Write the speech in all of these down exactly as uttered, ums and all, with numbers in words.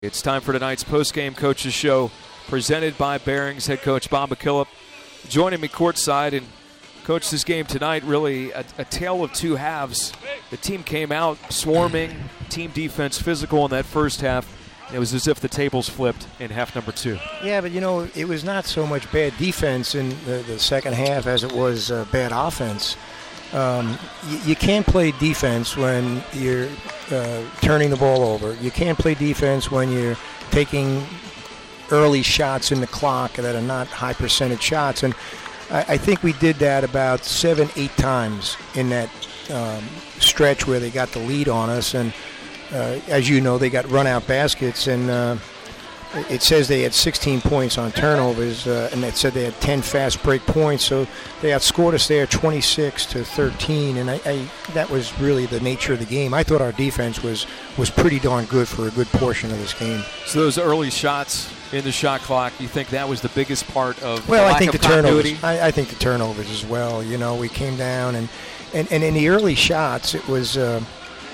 It's time for tonight's post-game coaches show presented by Barings. Head coach Bob McKillop joining me courtside. And coach, this game tonight really a, a tale of two halves. The team came out swarming, team defense physical in that first half. It was as if the tables flipped in half number two. Yeah, but you know, it was not so much bad defense in the, the second half as it was uh, bad offense. Um, you, you can't play defense when you're uh, turning the ball over. You can't play defense when you're taking early shots in the clock that are not high percentage shots. And I, I think we did that about seven, eight times in that um, stretch where they got the lead on us. And uh, as you know, they got run out baskets, and uh, it says they had sixteen points on turnovers, uh, and it said they had ten fast break points, so they outscored us there twenty-six to thirteen, and I, I, that was really the nature of the game. I thought our defense was, was pretty darn good for a good portion of this game. So those early shots in the shot clock, you think that was the biggest part of well, the lack I think of the continuity? turnovers. I, I think the turnovers as well. You know, we came down, and, and, and in the early shots, it was, uh,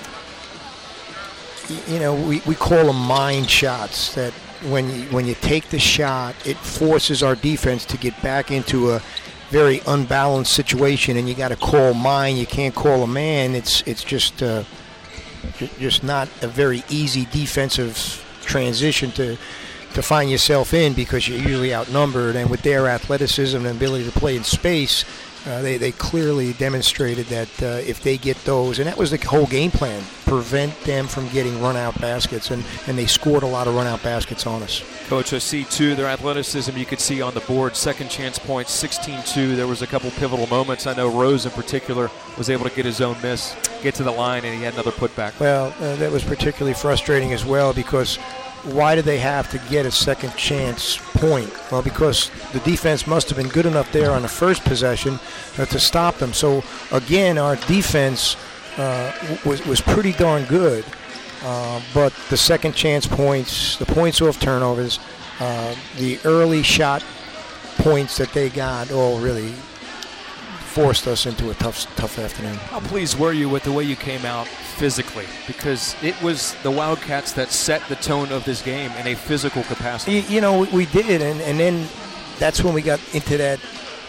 you know, we, we call them mind shots, that when you, when you take the shot, it forces our defense to get back into a very unbalanced situation, and you got to call mine. You can't call a man. It's it's just uh, just not a very easy defensive transition to to find yourself in, because you're usually outnumbered. And with their athleticism and ability to play in space, uh, they they clearly demonstrated that uh, if they get those, and that was the whole game plan, prevent them from getting run-out baskets, and, and they scored a lot of run-out baskets on us. Coach, I see, too, their athleticism you could see on the board. Second chance points, sixteen two. There was a couple pivotal moments. I know Rose in particular was able to get his own miss, get to the line, and he had another putback. Well, uh, that was particularly frustrating as well, because why did they have to get a second chance point? Well, because the defense must have been good enough there on the first possession uh, to stop them. So, again, our defense uh, was, was pretty darn good. Uh, but the second chance points, the points off turnovers, uh, the early shot points that they got all really forced us into a tough, tough afternoon. How pleased were you with the way you came out physically? Because it was the Wildcats that set the tone of this game in a physical capacity. You, you know, we, we did, and, and then that's when we got into that,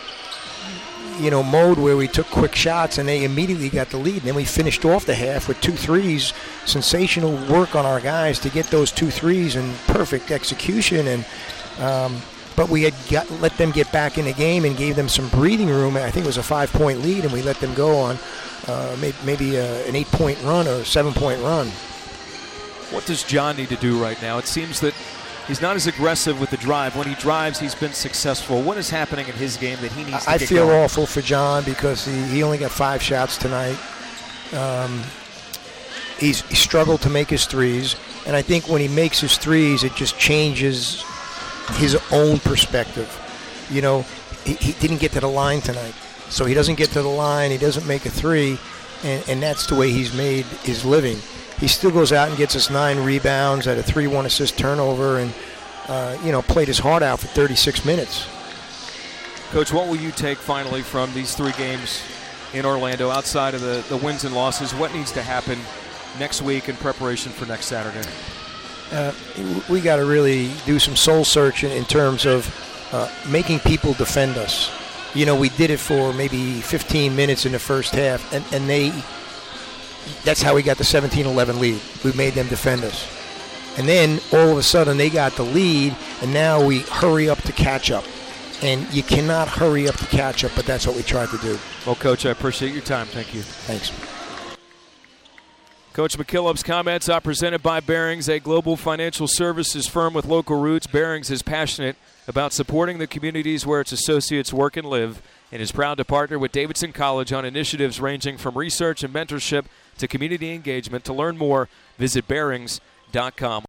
you know, mode where we took quick shots, and they immediately got the lead. And then we finished off the half with two threes. Sensational work on our guys to get those two threes and perfect execution. And um, but we had got, let them get back in the game and gave them some breathing room. I think it was a five-point lead, and we let them go on uh, maybe, maybe a, an eight-point run or a seven-point run. What does John need to do right now? It seems that he's not as aggressive with the drive. When he drives, he's been successful. What is happening in his game that he needs to I get feel going? awful for John, because he, he only got five shots tonight. Um, he's he struggled to make his threes, and I think when he makes his threes, it just changes his own perspective. You know, he, he didn't get to the line tonight, so he doesn't get to the line, he doesn't make a three, and, and that's the way he's made his living. He still goes out and gets us nine rebounds at a three one assist turnover, and uh, you know, played his heart out for thirty-six minutes. Coach, what will you take finally from these three games in Orlando, outside of the, the wins and losses? What needs to happen next week in preparation for next Saturday? Uh, we got to really do some soul searching in terms of uh, making people defend us. You know, we did it for maybe fifteen minutes in the first half, and, and they that's how we got the seventeen eleven lead. We made them defend us. And then all of a sudden they got the lead, and now we hurry up to catch up. And you cannot hurry up to catch up, but that's what we tried to do. Well, Coach, I appreciate your time. Thank you. Thanks. Coach McKillop's comments are presented by Barings, a global financial services firm with local roots. Barings is passionate about supporting the communities where its associates work and live, and is proud to partner with Davidson College on initiatives ranging from research and mentorship to community engagement. To learn more, visit Barings dot com.